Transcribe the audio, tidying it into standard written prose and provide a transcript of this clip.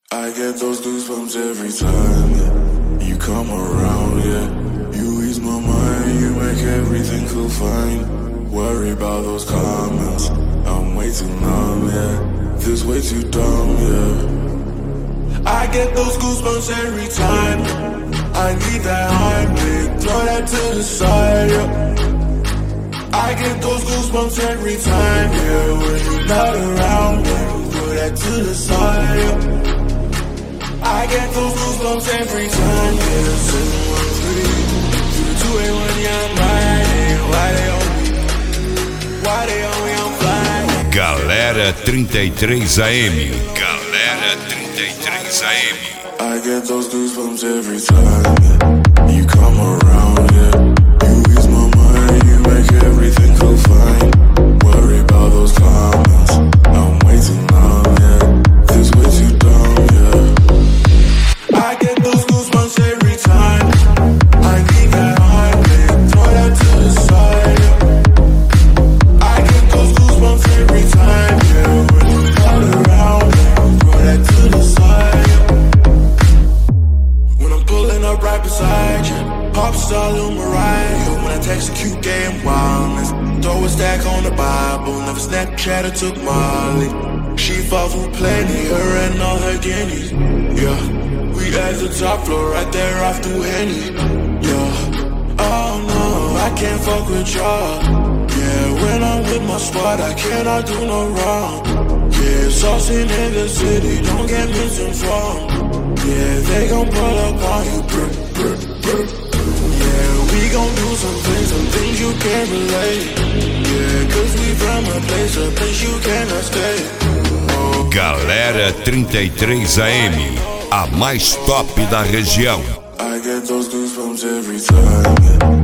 I get those goosebumps every time, yeah. You come around, yeah. You ease my mind, you make everything feel fine. Worry about those comments, I'm way too numb, yeah. This way too dumb, yeah. I get those goosebumps every time. I need that Heimlich, throw that to the side, yeah. I get those goosebumps every time, yeah. When you're not around, yeah. Throw that to the side, yeah. I get those goosebumps every time, yeah. 713 through the 281, yeah, I'm riding. Why they on me, I'm flying. Galera 33 AM. Galera 33 AM. I get those goosebumps every time, yeah. You come around, yeah. You ease my mind, you make everything feel fine. Worry about those comments, I'm way too numb, yeah. This way too dumb, yeah. I get those goosebumps every time. I need that Heimlich, throw that to the side, yeah. I get those goosebumps every time, yeah. When you're not around, yeah. Throw that to the side, yeah. When I'm pulling up right beside you, pop star Lil Mariah. When I text a cute gay and wildness, throw a stack on the Bible. Never Snapchat or took Molly. She fought for plenty, her and all her guineas, yeah. We at the top floor, right there off through Henny, yeah. Oh no, I can't fuck with y'all, yeah. When I'm with my squad, I cannot do no wrong, yeah. Saucing in the city, don't get misinformed, yeah. They gon' pull up on you, brr, brr, brr. Yeah, we gon' do some things you can't relate, yeah. Cause we from a place you cannot stay. Galera 33 AM, a mais top da região. I get those goosebumps every time, yeah.